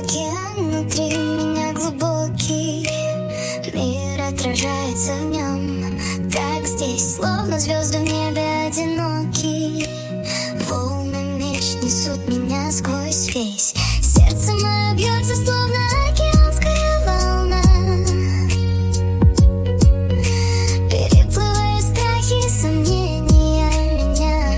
океан внутри меня глубокий, мир отражается в нем, как здесь, словно звезды в небе одинокий. Волны меч несут меня сквозь весь. Сердце мое бьется, словно океанская волна, переплывая страхи и сомнения меня,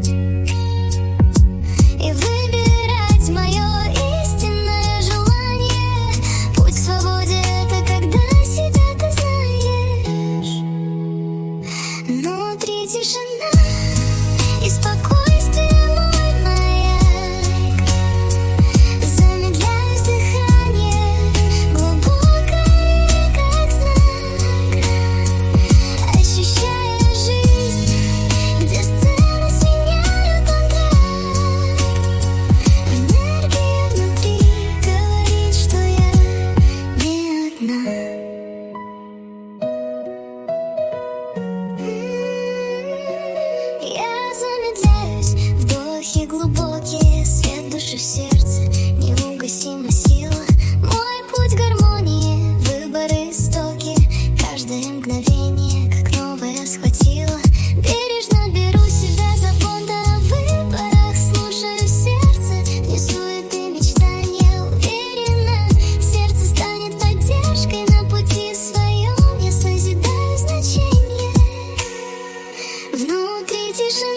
и выбирать мое истинное желание. Путь к свободе — это когда себя ты знаешь. Внутри тишина и спокойствие мой маяк. Замедляюсь дыхание, глубокое, как знак, ощущая жизнь, где сцены сменяют антракт. Энергия внутри говорит, что я не одна. Я замедляюсь, вдохи глубокие, свет души в сердце, неугасима сила. Мой путь к гармонии, выборы истоки, каждое мгновение, как новое схватило. Бережно беру себя, забота о выборах, слушаю сердце, не суеты мечтания, уверена, сердце станет поддержкой на пути своем. Я созидаю значение. Внутри тишина